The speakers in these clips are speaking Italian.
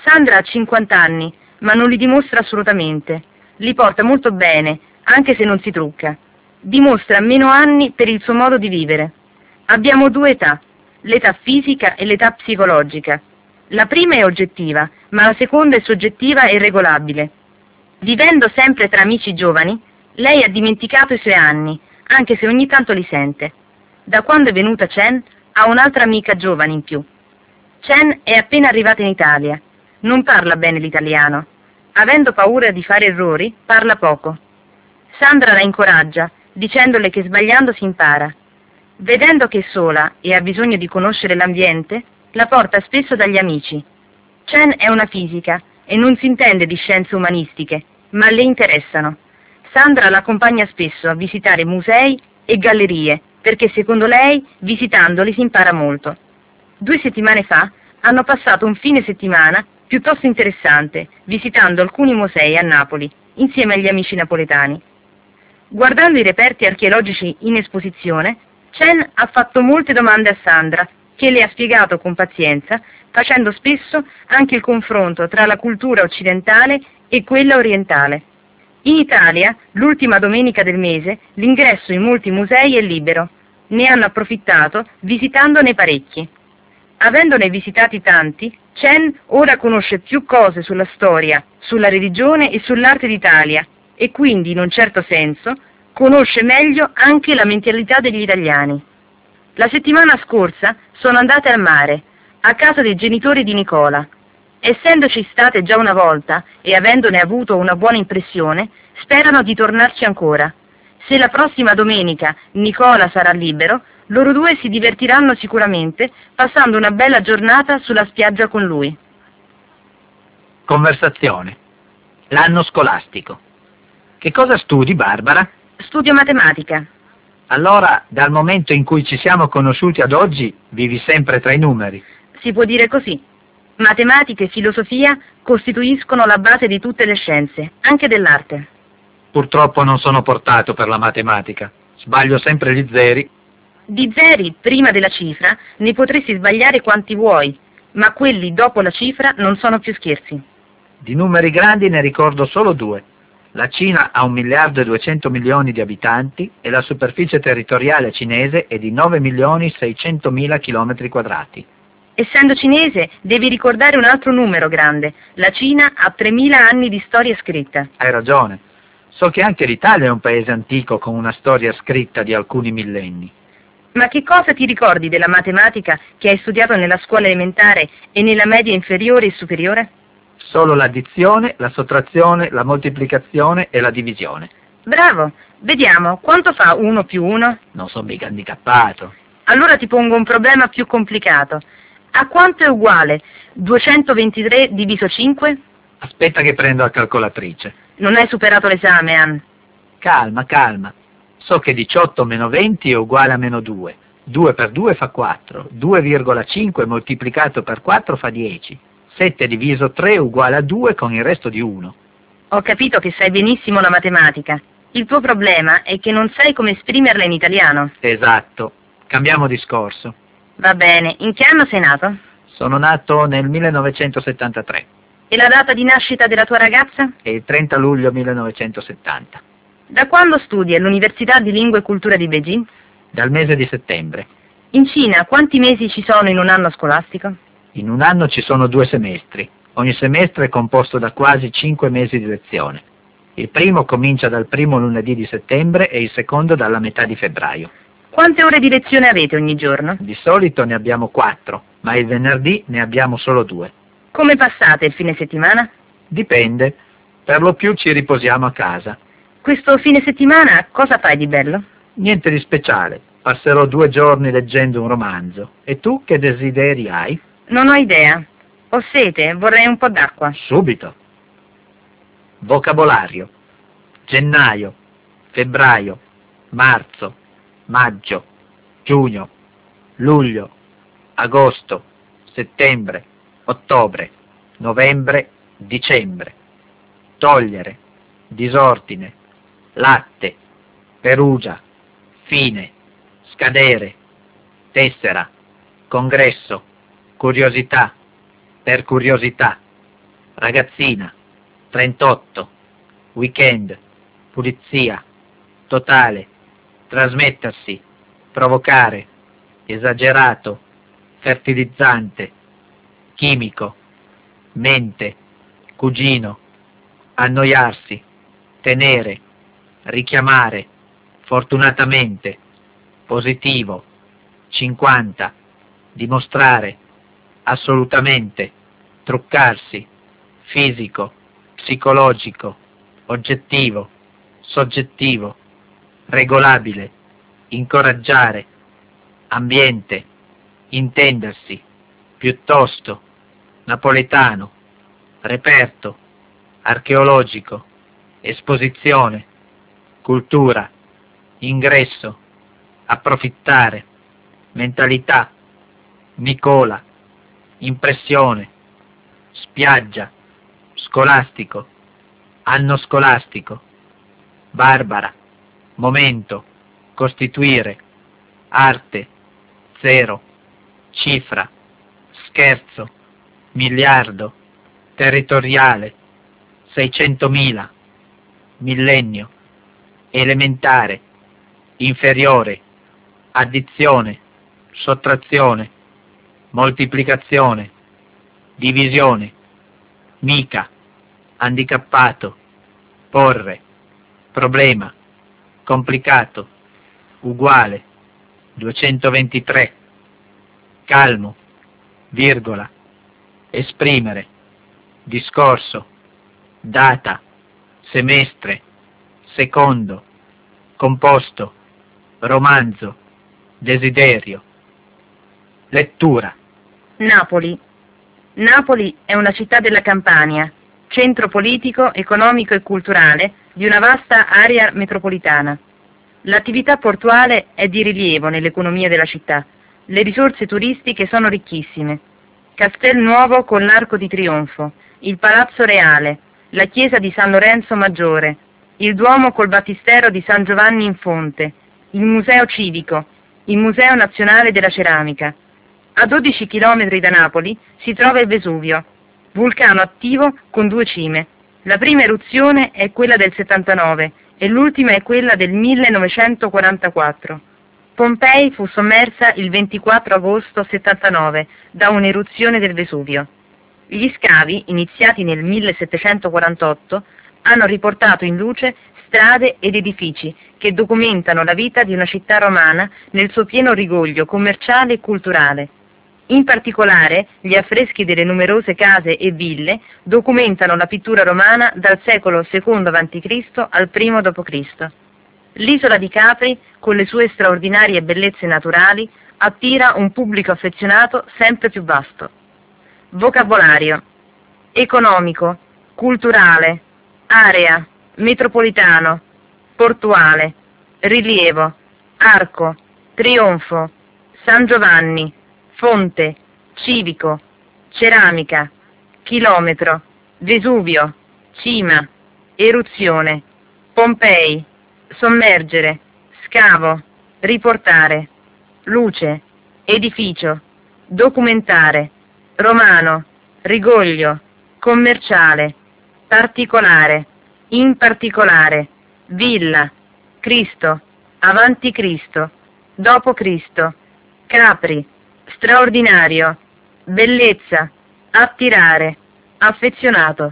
Sandra ha 50 anni, ma non li dimostra assolutamente. Li porta molto bene, anche se non si trucca. Dimostra meno anni per il suo modo di vivere. Abbiamo due età, l'età fisica e l'età psicologica. La prima è oggettiva, ma la seconda è soggettiva e regolabile. Vivendo sempre tra amici giovani, lei ha dimenticato i suoi anni, anche se ogni tanto li sente. Da quando è venuta Chen, ha un'altra amica giovane in più. Chen è appena arrivata in Italia. Non parla bene l'italiano. Avendo paura di fare errori, parla poco. Sandra la incoraggia, dicendole che sbagliando si impara. Vedendo che è sola e ha bisogno di conoscere l'ambiente, la porta spesso dagli amici. Chen è una fisica e non si intende di scienze umanistiche, ma le interessano. Sandra l'accompagna spesso a visitare musei e gallerie, perché secondo lei, visitandoli si impara molto. 2 settimane fa hanno passato un fine settimana piuttosto interessante, visitando alcuni musei a Napoli, insieme agli amici napoletani. Guardando i reperti archeologici in esposizione, Chen ha fatto molte domande a Sandra, che le ha spiegato con pazienza, facendo spesso anche il confronto tra la cultura occidentale e quella orientale. In Italia, l'ultima domenica del mese, l'ingresso in molti musei è libero. Ne hanno approfittato visitandone parecchi. Avendone visitati tanti, Chen ora conosce più cose sulla storia, sulla religione e sull'arte d'Italia e quindi, in un certo senso, conosce meglio anche la mentalità degli italiani. La settimana scorsa sono andate al mare, a casa dei genitori di Nicola. Essendoci state già una volta e avendone avuto una buona impressione, sperano di tornarci ancora. Se la prossima domenica Nicola sarà libero, loro due si divertiranno sicuramente, passando una bella giornata sulla spiaggia con lui. Conversazione. L'anno scolastico. Che cosa studi, Barbara? Studio matematica. Allora, dal momento in cui ci siamo conosciuti ad oggi, vivi sempre tra i numeri. Si può dire così. Matematica e filosofia costituiscono la base di tutte le scienze, anche dell'arte. Purtroppo non sono portato per la matematica. Sbaglio sempre gli zeri. Di zeri, prima della cifra, ne potresti sbagliare quanti vuoi, ma quelli dopo la cifra non sono più scherzi. Di numeri grandi ne ricordo solo 2. La Cina ha 1.200.000.000 di abitanti e la superficie territoriale cinese è di 9.600.000 km². Essendo cinese, devi ricordare un altro numero grande. La Cina ha 3.000 anni di storia scritta. Hai ragione. So che anche l'Italia è un paese antico con una storia scritta di alcuni millenni. Ma che cosa ti ricordi della matematica che hai studiato nella scuola elementare e nella media inferiore e superiore? Solo l'addizione, la sottrazione, la moltiplicazione e la divisione. Bravo! Vediamo, quanto fa 1 più 1? Non sono mica handicappato. Allora ti pongo un problema più complicato. A quanto è uguale 223 diviso 5? Aspetta che prendo la calcolatrice. Non hai superato l'esame, Ann. Calma, calma. So che 18 meno 20 è uguale a meno 2. 2 per 2 fa 4. 2,5 moltiplicato per 4 fa 10. 7 diviso 3 è uguale a 2 con il resto di 1. Ho capito che sai benissimo la matematica. Il tuo problema è che non sai come esprimerla in italiano. Esatto. Cambiamo discorso. Va bene. In che anno sei nato? Sono nato nel 1973. E la data di nascita della tua ragazza? È il 30 luglio 1970. Da quando studi all'Università di Lingua e Cultura di Beijing? Dal mese di settembre. In Cina quanti mesi ci sono in un anno scolastico? In un anno ci sono 2 semestri. Ogni semestre è composto da quasi 5 mesi di lezione. Il primo comincia dal primo lunedì di settembre e il secondo dalla metà di febbraio. Quante ore di lezione avete ogni giorno? Di solito ne abbiamo 4, ma il venerdì ne abbiamo solo 2. Come passate il fine settimana? Dipende. Per lo più ci riposiamo a casa. Questo fine settimana cosa fai di bello? Niente di speciale. Passerò 2 giorni leggendo un romanzo. E tu che desideri hai? Non ho idea. Ho sete, vorrei un po' d'acqua. Subito. Vocabolario. Gennaio, febbraio, marzo, maggio, giugno, luglio, agosto, settembre, ottobre, novembre, dicembre. Togliere, disordine, latte, Perugia, fine, scadere, tessera, congresso, curiosità, per curiosità, ragazzina, 38, weekend, pulizia, totale, trasmettersi, provocare, esagerato, fertilizzante, chimico, mente, cugino, annoiarsi, tenere, richiamare, fortunatamente, positivo, 50, dimostrare, assolutamente, truccarsi, fisico, psicologico, oggettivo, soggettivo, regolabile, incoraggiare, ambiente, intendersi, piuttosto, napoletano, reperto, archeologico, esposizione, cultura, ingresso, approfittare, mentalità, Nicola, impressione, spiaggia, scolastico, anno scolastico, Barbara, momento, costituire, arte, zero, cifra, scherzo, miliardo, territoriale, 600.000, millennio, elementare, inferiore, addizione, sottrazione, moltiplicazione, divisione, mica, handicappato, porre, problema, complicato, uguale, 223, calmo, virgola, esprimere, discorso, data, semestre, secondo, composto, romanzo, desiderio. Lettura. Napoli. Napoli è una città della Campania, centro politico, economico e culturale di una vasta area metropolitana. L'attività portuale è di rilievo nell'economia della città. Le risorse turistiche sono ricchissime. Castelnuovo con l'Arco di Trionfo, il Palazzo Reale, la chiesa di San Lorenzo Maggiore, il Duomo col Battistero di San Giovanni in Fonte, il Museo Civico, il Museo Nazionale della Ceramica. A 12 chilometri da Napoli si trova il Vesuvio, vulcano attivo con 2 cime. La prima eruzione è quella del 79 e l'ultima è quella del 1944. Pompei fu sommersa il 24 agosto 79 da un'eruzione del Vesuvio. Gli scavi, iniziati nel 1748, hanno riportato in luce strade ed edifici che documentano la vita di una città romana nel suo pieno rigoglio commerciale e culturale. In particolare, gli affreschi delle numerose case e ville documentano la pittura romana dal secolo II a.C. al I d.C. L'isola di Capri, con le sue straordinarie bellezze naturali, attira un pubblico affezionato sempre più vasto. Vocabolario: economico, culturale, area, metropolitano, portuale, rilievo, arco, trionfo, San Giovanni, fonte, civico, ceramica, chilometro, Vesuvio, cima, eruzione, Pompei, sommergere, scavo, riportare, luce, edificio, documentare, romano, rigoglio, commerciale, particolare, in particolare, villa, Cristo, avanti Cristo, dopo Cristo, Capri, straordinario, bellezza, attirare, affezionato.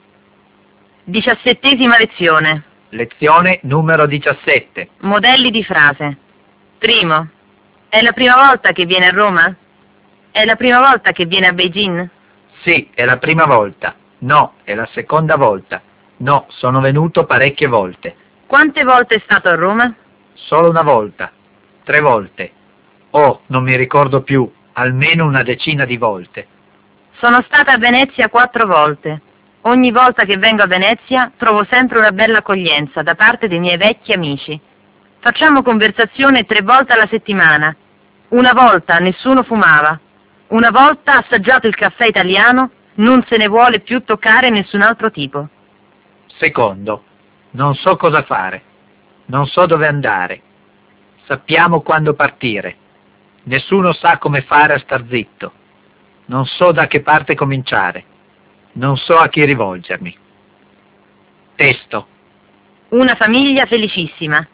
17ª lezione. Lezione numero 17. Modelli di frase. Primo. È la prima volta che viene a Roma? È la prima volta che viene a Beijing? Sì, è la prima volta. No, è la seconda volta. No, sono venuto parecchie volte. Quante volte è stato a Roma? Solo una volta. 3 volte. Oh, non mi ricordo più. Almeno una decina di volte. Sono stata a Venezia 4 volte. Ogni volta che vengo a Venezia trovo sempre una bella accoglienza da parte dei miei vecchi amici. Facciamo conversazione 3 volte alla settimana. Una volta nessuno fumava. Una volta assaggiato il caffè italiano, non se ne vuole più toccare nessun altro tipo. Secondo, non so cosa fare. Non so dove andare. Sappiamo quando partire. Nessuno sa come fare a star zitto. Non so da che parte cominciare. Non so a chi rivolgermi. Testo. Una famiglia felicissima.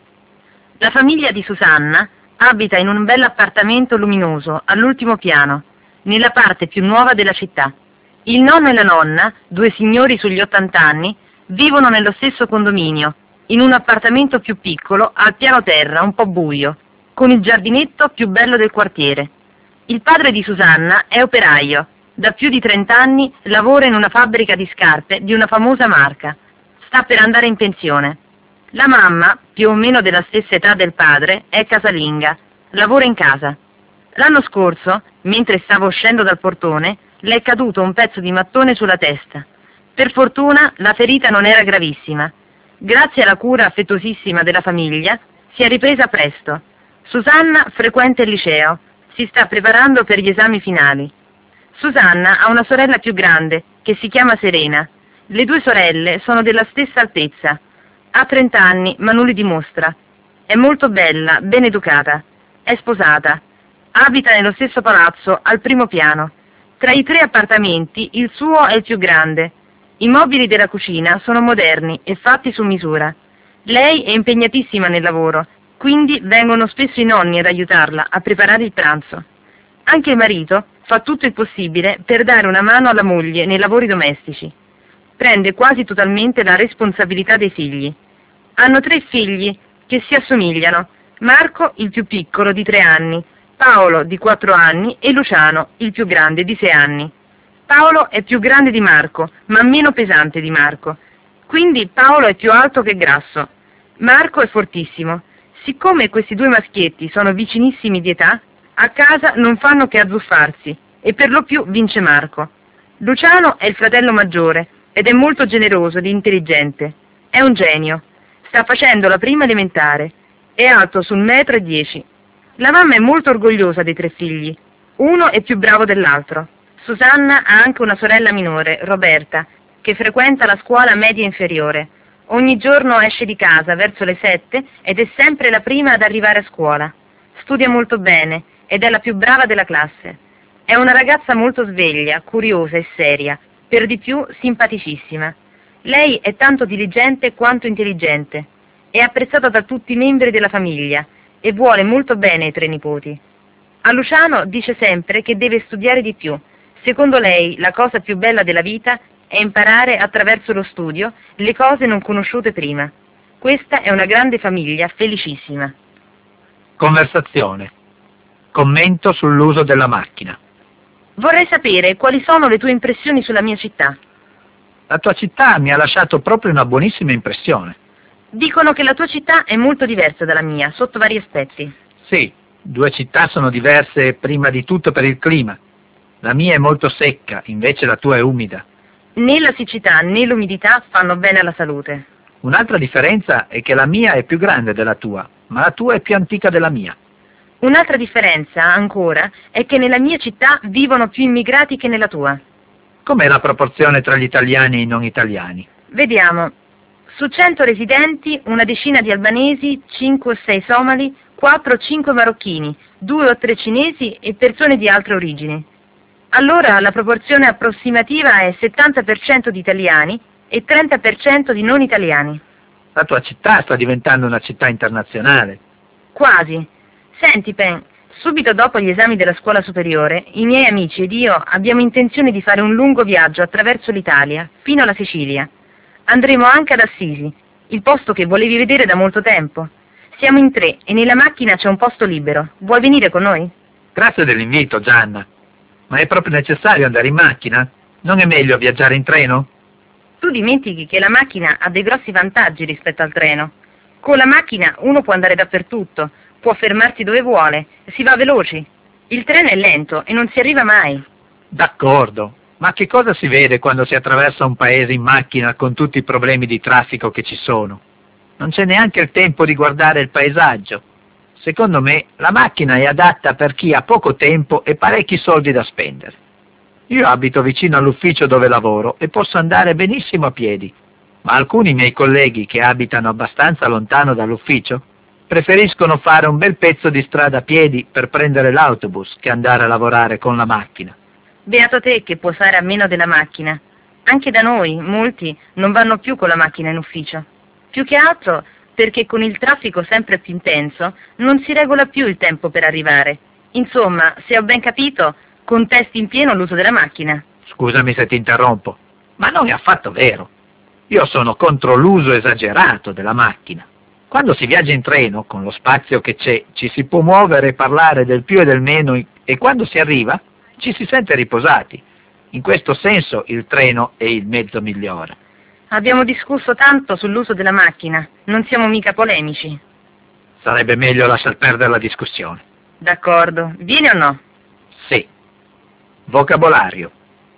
La famiglia di Susanna abita in un bell'appartamento luminoso all'ultimo piano, nella parte più nuova della città. Il nonno e la nonna, 2 signori sugli 80 anni, vivono nello stesso condominio, in un appartamento più piccolo, al piano terra, un po' buio, con il giardinetto più bello del quartiere. Il padre di Susanna è operaio, da più di 30 anni lavora in una fabbrica di scarpe di una famosa marca. Sta per andare in pensione. La mamma, più o meno della stessa età del padre, è casalinga, lavora in casa. L'anno scorso, mentre stava uscendo dal portone, le è caduto un pezzo di mattone sulla testa. Per fortuna la ferita non era gravissima. Grazie alla cura affettuosissima della famiglia, si è ripresa presto. Susanna frequenta il liceo, si sta preparando per gli esami finali. Susanna ha una sorella più grande, che si chiama Serena. Le 2 sorelle sono della stessa altezza. Ha 30 anni, ma non li dimostra. È molto bella, ben educata. È sposata. Abita nello stesso palazzo, al primo piano. Tra i 3 appartamenti, il suo è il più grande. I mobili della cucina sono moderni e fatti su misura. Lei è impegnatissima nel lavoro, quindi vengono spesso i nonni ad aiutarla a preparare il pranzo. Anche il marito fa tutto il possibile per dare una mano alla moglie nei lavori domestici. Prende quasi totalmente la responsabilità dei figli. Hanno 3 figli che si assomigliano: Marco, il più piccolo, di 3 anni, Paolo, di 4 anni, e Luciano, il più grande, di 6 anni. Paolo è più grande di Marco, ma meno pesante di Marco. Quindi Paolo è più alto che grasso. Marco è fortissimo. Siccome questi 2 maschietti sono vicinissimi di età, a casa non fanno che azzuffarsi, e per lo più vince Marco. Luciano è il fratello maggiore, ed è molto generoso ed intelligente. È un genio. Sta facendo la prima elementare. È alto sul 1,10 m. La mamma è molto orgogliosa dei 3 figli. Uno è più bravo dell'altro. Susanna ha anche una sorella minore, Roberta, che frequenta la scuola media inferiore. Ogni giorno esce di casa verso le 7 ed è sempre la prima ad arrivare a scuola. Studia molto bene ed è la più brava della classe. È una ragazza molto sveglia, curiosa e seria, per di più simpaticissima. Lei è tanto diligente quanto intelligente. È apprezzata da tutti i membri della famiglia e vuole molto bene ai 3 nipoti. A Luciano dice sempre che deve studiare di più. Secondo lei la cosa più bella della vita è imparare attraverso lo studio le cose non conosciute prima. Questa è una grande famiglia felicissima. Conversazione. Commento sull'uso della macchina. Vorrei sapere quali sono le tue impressioni sulla mia città. La tua città mi ha lasciato proprio una buonissima impressione. Dicono che la tua città è molto diversa dalla mia, sotto vari aspetti. Sì, 2 città sono diverse prima di tutto per il clima. La mia è molto secca, invece la tua è umida. Né la siccità né l'umidità fanno bene alla salute. Un'altra differenza è che la mia è più grande della tua, ma la tua è più antica della mia. Un'altra differenza, ancora, è che nella mia città vivono più immigrati che nella tua. Com'è la proporzione tra gli italiani e i non italiani? Vediamo. Su 100 residenti, una decina di albanesi, 5 o 6 somali, 4 o 5 marocchini, 2 o 3 cinesi e persone di altre origini. Allora la proporzione approssimativa è 70% di italiani e 30% di non italiani. La tua città sta diventando una città internazionale. Quasi. Senti, Pen, subito dopo gli esami della scuola superiore, i miei amici ed io abbiamo intenzione di fare un lungo viaggio attraverso l'Italia, fino alla Sicilia. Andremo anche ad Assisi, il posto che volevi vedere da molto tempo. Siamo in 3 e nella macchina c'è un posto libero. Vuoi venire con noi? Grazie dell'invito, Gianna. Ma è proprio necessario andare in macchina? Non è meglio viaggiare in treno? Tu dimentichi che la macchina ha dei grossi vantaggi rispetto al treno. Con la macchina uno può andare dappertutto, può fermarsi dove vuole, si va veloci. Il treno è lento e non si arriva mai. D'accordo, ma che cosa si vede quando si attraversa un paese in macchina con tutti i problemi di traffico che ci sono? Non c'è neanche il tempo di guardare il paesaggio. Secondo me la macchina è adatta per chi ha poco tempo e parecchi soldi da spendere. Io abito vicino all'ufficio dove lavoro e posso andare benissimo a piedi, ma alcuni miei colleghi che abitano abbastanza lontano dall'ufficio preferiscono fare un bel pezzo di strada a piedi per prendere l'autobus che andare a lavorare con la macchina. Beato te che puoi fare a meno della macchina. Anche da noi, molti non vanno più con la macchina in ufficio. Più che altro perché con il traffico sempre più intenso non si regola più il tempo per arrivare. Insomma, se ho ben capito, contesti in pieno l'uso della macchina. Scusami se ti interrompo, ma non è affatto vero. Io sono contro l'uso esagerato della macchina. Quando si viaggia in treno, con lo spazio che c'è, ci si può muovere e parlare del più e del meno e quando si arriva ci si sente riposati. In questo senso il treno è il mezzo migliore. Abbiamo discusso tanto sull'uso della macchina, non siamo mica polemici. Sarebbe meglio lasciar perdere la discussione. D'accordo, vieni o no? Sì. Vocabolario.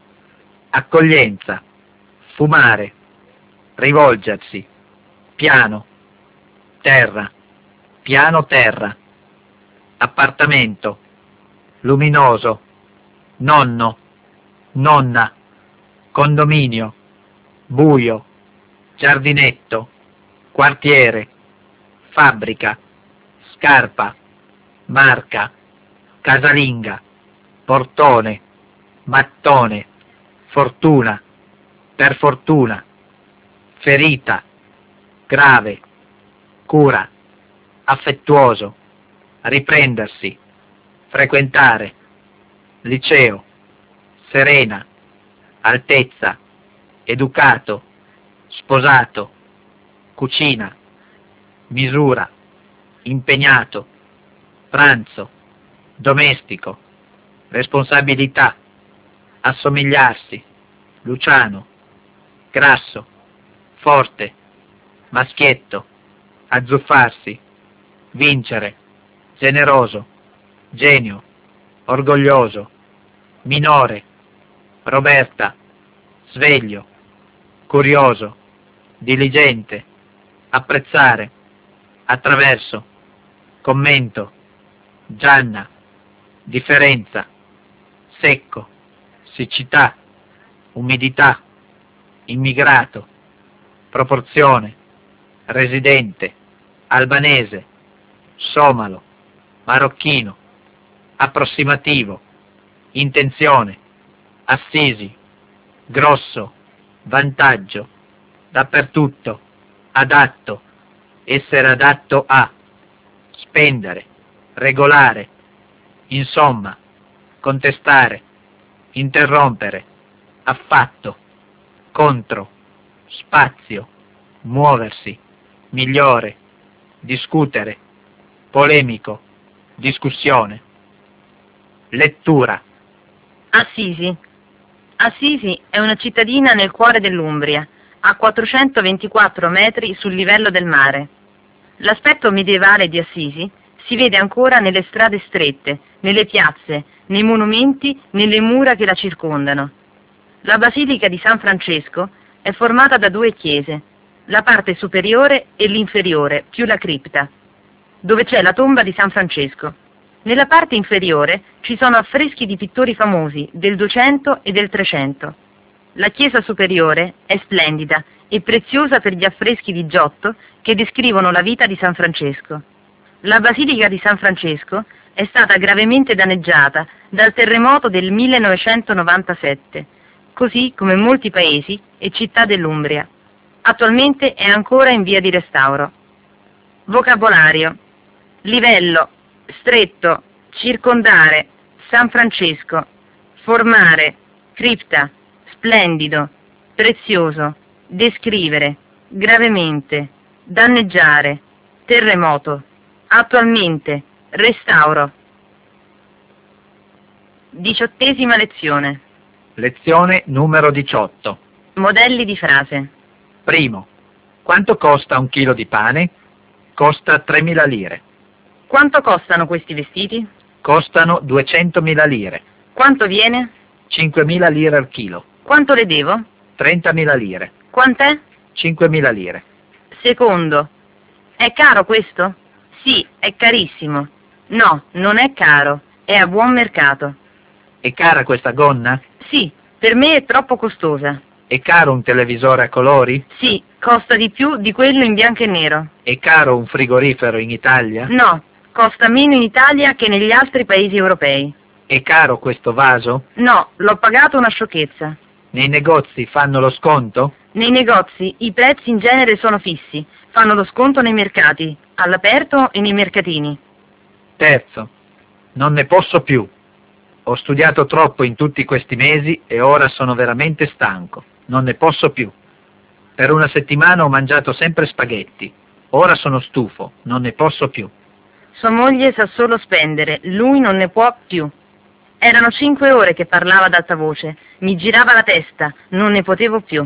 Accoglienza. Fumare. Rivolgersi. Piano. Terra. Piano terra. Appartamento. Luminoso. Nonno. Nonna. Condominio. Buio. Giardinetto. Quartiere. Fabbrica. Scarpa. Marca. Casalinga. Portone. Mattone. Fortuna. Per fortuna. Ferita. Grave. Cura. Affettuoso. Riprendersi. Frequentare. Liceo. Serena. Altezza. Educato. Sposato. Cucina. Misura. Impegnato. Pranzo. Domestico. Responsabilità. Assomigliarsi. Luciano. Grasso. Forte. Maschietto. Azzuffarsi. Vincere. Generoso. Genio. Orgoglioso. Minore. Roberta. Sveglio. Curioso. Diligente. Apprezzare. Attraverso. Commento. Gianna. Differenza. Secco. Siccità. Umidità. Immigrato. Proporzione. Residente. Albanese. Somalo. Marocchino. Approssimativo. Intenzione. Assisi. Grosso. Vantaggio. Dappertutto. Adatto. Essere adatto a. Spendere. Regolare. Insomma. Contestare. Interrompere. Affatto. Contro. Spazio. Muoversi. Migliore. Discutere. Polemico. Discussione. Lettura. Assisi. Assisi è una cittadina nel cuore dell'Umbria, a 424 metri sul livello del mare. L'aspetto medievale di Assisi si vede ancora nelle strade strette, nelle piazze, nei monumenti, nelle mura che la circondano. La Basilica di San Francesco è formata da due chiese, la parte superiore e l'inferiore, più la cripta, dove c'è la tomba di San Francesco. Nella parte inferiore ci sono affreschi di pittori famosi del 200 e del 300. La chiesa superiore è splendida e preziosa per gli affreschi di Giotto che descrivono la vita di San Francesco. La Basilica di San Francesco è stata gravemente danneggiata dal terremoto del 1997, così come molti paesi e città dell'Umbria. Attualmente è ancora in via di restauro. Vocabolario. Livello. Stretto. Circondare. San Francesco. Formare. Cripta. Splendido. Prezioso. Descrivere. Gravemente. Danneggiare. Terremoto. Attualmente. Restauro. 18ª lezione. Lezione numero 18. Modelli di frase. Primo. Quanto costa un chilo di pane? Costa 3.000 lire. Quanto costano questi vestiti? Costano 200.000 lire. Quanto viene? 5.000 lire al chilo. Quanto le devo? 30.000 lire. Quant'è? 5.000 lire. Secondo. È caro questo? Sì, è carissimo. No, non è caro. È a buon mercato. È cara questa gonna? Sì, per me è troppo costosa. È caro un televisore a colori? Sì, costa di più di quello in bianco e nero. È caro un frigorifero in Italia? No, costa meno in Italia che negli altri paesi europei. È caro questo vaso? No, l'ho pagato una sciocchezza. Nei negozi fanno lo sconto? Nei negozi i prezzi in genere sono fissi, fanno lo sconto nei mercati, all'aperto e nei mercatini. Terzo, non ne posso più. Ho studiato troppo in tutti questi mesi e ora sono veramente stanco. Non ne posso più. Per una settimana ho mangiato sempre spaghetti. Ora sono stufo, non ne posso più. Sua moglie sa solo spendere, lui non ne può più. Erano 5 ore che parlava ad alta voce, mi girava la testa, non ne potevo più.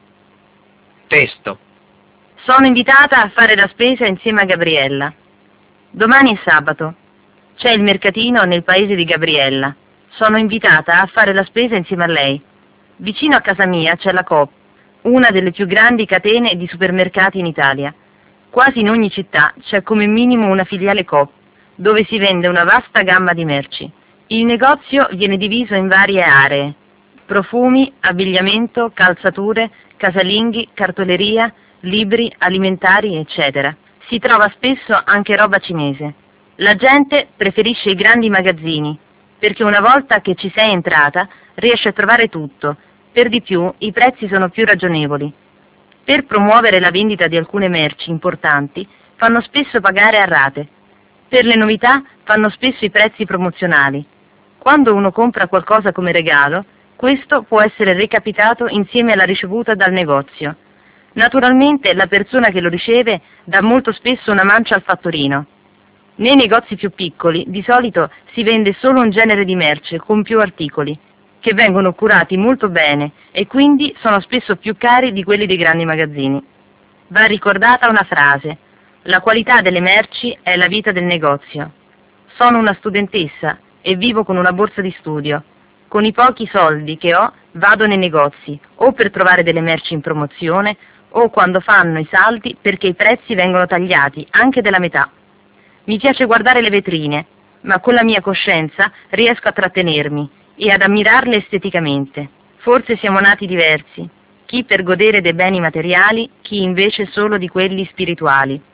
Testo. Sono invitata a fare la spesa insieme a Gabriella. Domani è sabato. C'è il mercatino nel paese di Gabriella. Sono invitata a fare la spesa insieme a lei. Vicino a casa mia c'è la Coop, una delle più grandi catene di supermercati in Italia. Quasi in ogni città c'è come minimo una filiale Coop, dove si vende una vasta gamma di merci. Il negozio viene diviso in varie aree: profumi, abbigliamento, calzature, casalinghi, cartoleria, libri, alimentari, eccetera. Si trova spesso anche roba cinese. La gente preferisce i grandi magazzini, perché una volta che ci sei entrata riesci a trovare tutto. Per di più i prezzi sono più ragionevoli. Per promuovere la vendita di alcune merci importanti fanno spesso pagare a rate. Per le novità fanno spesso i prezzi promozionali. Quando uno compra qualcosa come regalo, questo può essere recapitato insieme alla ricevuta dal negozio. Naturalmente la persona che lo riceve dà molto spesso una mancia al fattorino. Nei negozi più piccoli di solito si vende solo un genere di merce con più articoli, che vengono curati molto bene e quindi sono spesso più cari di quelli dei grandi magazzini. Va ricordata una frase: la qualità delle merci è la vita del negozio. Sono una studentessa e vivo con una borsa di studio. Con i pochi soldi che ho vado nei negozi o per trovare delle merci in promozione o quando fanno i saldi perché i prezzi vengono tagliati anche della metà. Mi piace guardare le vetrine, ma con la mia coscienza riesco a trattenermi e ad ammirarle esteticamente. Forse siamo nati diversi, chi per godere dei beni materiali, chi invece solo di quelli spirituali.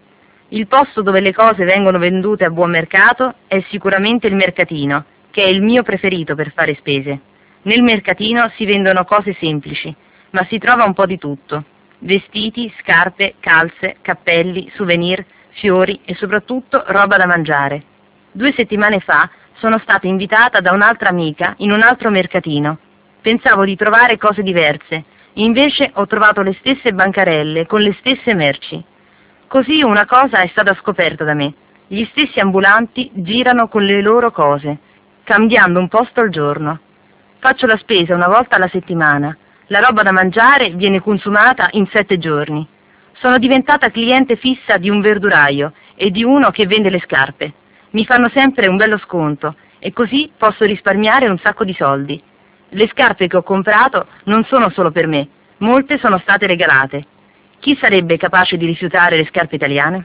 Il posto dove le cose vengono vendute a buon mercato è sicuramente il mercatino, che è il mio preferito per fare spese. Nel mercatino si vendono cose semplici, ma si trova un po' di tutto: vestiti, scarpe, calze, cappelli, souvenir, fiori e soprattutto roba da mangiare. 2 settimane fa sono stata invitata da un'altra amica in un altro mercatino. Pensavo di trovare cose diverse, invece ho trovato le stesse bancarelle con le stesse merci. Così una cosa è stata scoperta da me: gli stessi ambulanti girano con le loro cose, cambiando un posto al giorno. Faccio la spesa una volta alla settimana, la roba da mangiare viene consumata in 7 giorni. Sono diventata cliente fissa di un verduraio e di uno che vende le scarpe. Mi fanno sempre un bello sconto e così posso risparmiare un sacco di soldi. Le scarpe che ho comprato non sono solo per me, molte sono state regalate. Chi sarebbe capace di rifiutare le scarpe italiane?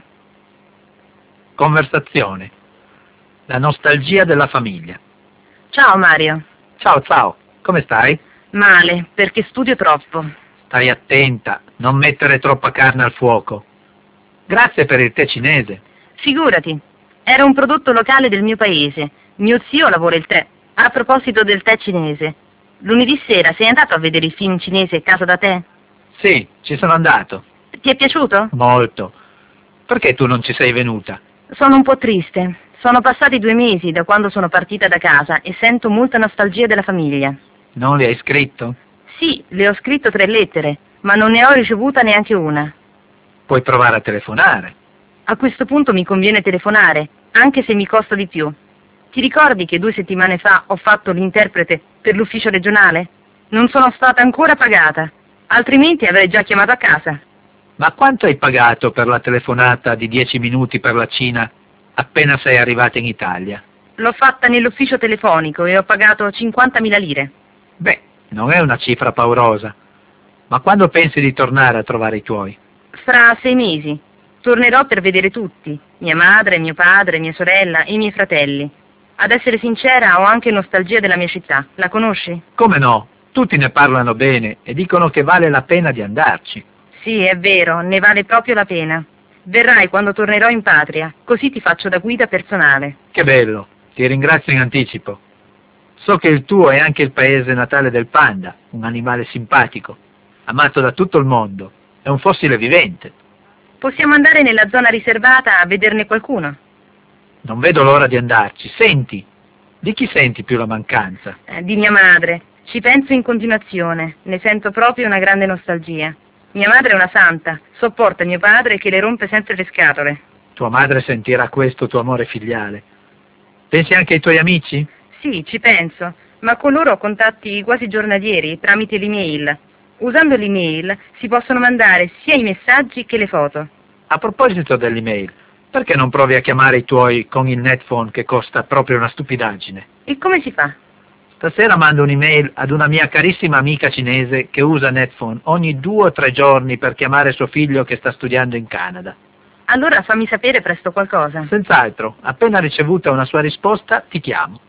Conversazione. La nostalgia della famiglia. Ciao Mario. Ciao, come stai? Male, perché studio troppo. Stai attenta, non mettere troppa carne al fuoco. Grazie per il tè cinese. Figurati, era un prodotto locale del mio paese. Mio zio lavora il tè. A proposito del tè cinese, lunedì sera sei andato a vedere il film cinese Casa da Tè? Sì, ci sono andato. Ti è piaciuto? Molto. Perché tu non ci sei venuta? Sono un po' triste. Sono passati 2 mesi da quando sono partita da casa e sento molta nostalgia della famiglia. Non le hai scritto? Sì, le ho scritto 3 lettere, ma non ne ho ricevuta neanche una. Puoi provare a telefonare. A questo punto mi conviene telefonare, anche se mi costa di più. Ti ricordi che 2 settimane fa ho fatto l'interprete per l'ufficio regionale? Non sono stata ancora pagata, altrimenti avrei già chiamato a casa. Ma quanto hai pagato per la telefonata di 10 minuti per la Cina appena sei arrivata in Italia? L'ho fatta nell'ufficio telefonico e ho pagato 50.000 lire. Beh, non è una cifra paurosa. Ma quando pensi di tornare a trovare i tuoi? Fra 6 mesi. Tornerò per vedere tutti, mia madre, mio padre, mia sorella e i miei fratelli. Ad essere sincera, ho anche nostalgia della mia città. La conosci? Come no? Tutti ne parlano bene e dicono che vale la pena di andarci. Sì, è vero, ne vale proprio la pena. Verrai quando tornerò in patria, così ti faccio da guida personale. Che bello, ti ringrazio in anticipo. So che il tuo è anche il paese natale del panda, un animale simpatico, amato da tutto il mondo. È un fossile vivente. Possiamo andare nella zona riservata a vederne qualcuno? Non vedo l'ora di andarci. Senti, di chi senti più la mancanza? Di mia madre. Ci penso in continuazione, ne sento proprio una grande nostalgia. Mia madre è una santa, sopporta mio padre che le rompe sempre le scatole. Tua madre sentirà questo tuo amore filiale. Pensi anche ai tuoi amici? Sì, ci penso, ma con loro ho contatti quasi giornalieri tramite l'email. Usando l'email si possono mandare sia i messaggi che le foto. A proposito dell'email, perché non provi a chiamare i tuoi con il netphone che costa proprio una stupidaggine? E come si fa? Stasera mando un'email ad una mia carissima amica cinese che usa netphone ogni 2 o 3 giorni per chiamare suo figlio che sta studiando in Canada. Allora fammi sapere presto qualcosa. Senz'altro, appena ricevuta una sua risposta ti chiamo.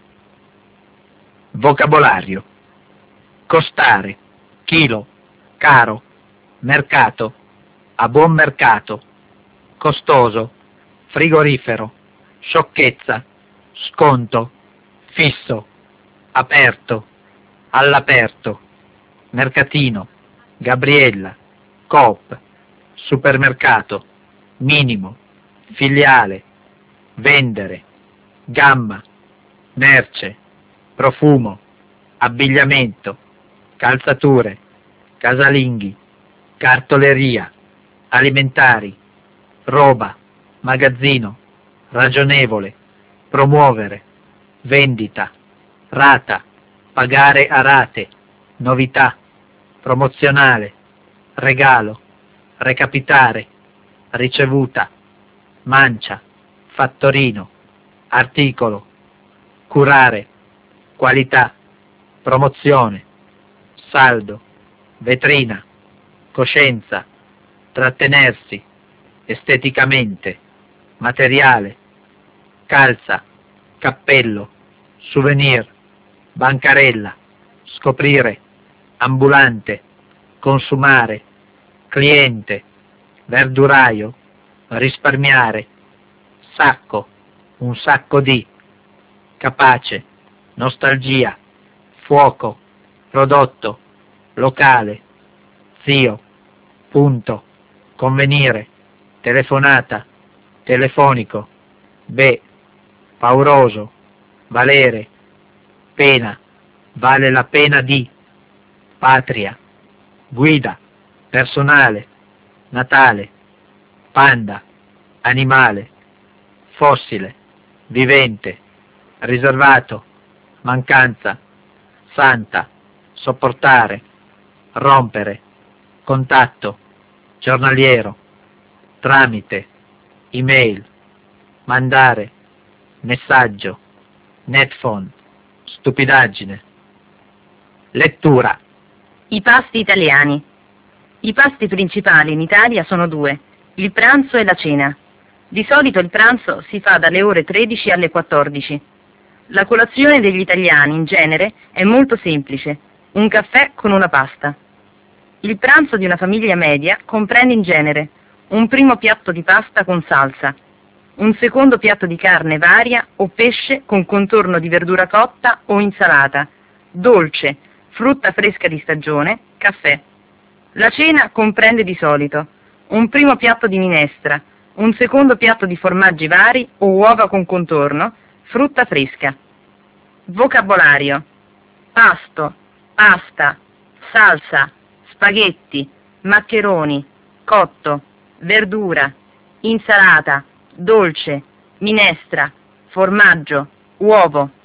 Vocabolario: costare, chilo, caro, mercato, a buon mercato, costoso, frigorifero, sciocchezza, sconto, fisso, aperto, all'aperto, mercatino, Gabriella, Coop, supermercato, minimo, filiale, vendere, gamma, merce, profumo, abbigliamento, calzature, casalinghi, cartoleria, alimentari, roba, magazzino, ragionevole, promuovere, vendita, rata, pagare a rate, novità, promozionale, regalo, recapitare, ricevuta, mancia, fattorino, articolo, curare, qualità, promozione, saldo, vetrina, coscienza, trattenersi, esteticamente, materiale, calza, cappello, souvenir, bancarella, scoprire, ambulante, consumare, cliente, verduraio, risparmiare, sacco, un sacco di, capace, nostalgia, fuoco, prodotto, locale, zio, punto, convenire, telefonata, telefonico, pauroso, valere, pena, vale la pena di, patria, guida, personale, Natale, panda, animale, fossile, vivente, riservato, mancanza, santa, sopportare, rompere, contatto, giornaliero, tramite, email, mandare, messaggio, netphone, stupidaggine. Lettura. I pasti italiani. I pasti principali in Italia sono 2, il pranzo e la cena. Di solito il pranzo si fa dalle ore 13 alle 14. La colazione degli italiani, in genere, è molto semplice, un caffè con una pasta. Il pranzo di una famiglia media comprende in genere un primo piatto di pasta con salsa, un secondo piatto di carne varia o pesce con contorno di verdura cotta o insalata, dolce, frutta fresca di stagione, caffè. La cena comprende di solito un primo piatto di minestra, un secondo piatto di formaggi vari o uova con contorno, frutta fresca. Vocabolario: pasto, pasta, salsa, spaghetti, maccheroni, cotto, verdura, insalata, dolce, minestra, formaggio, uovo.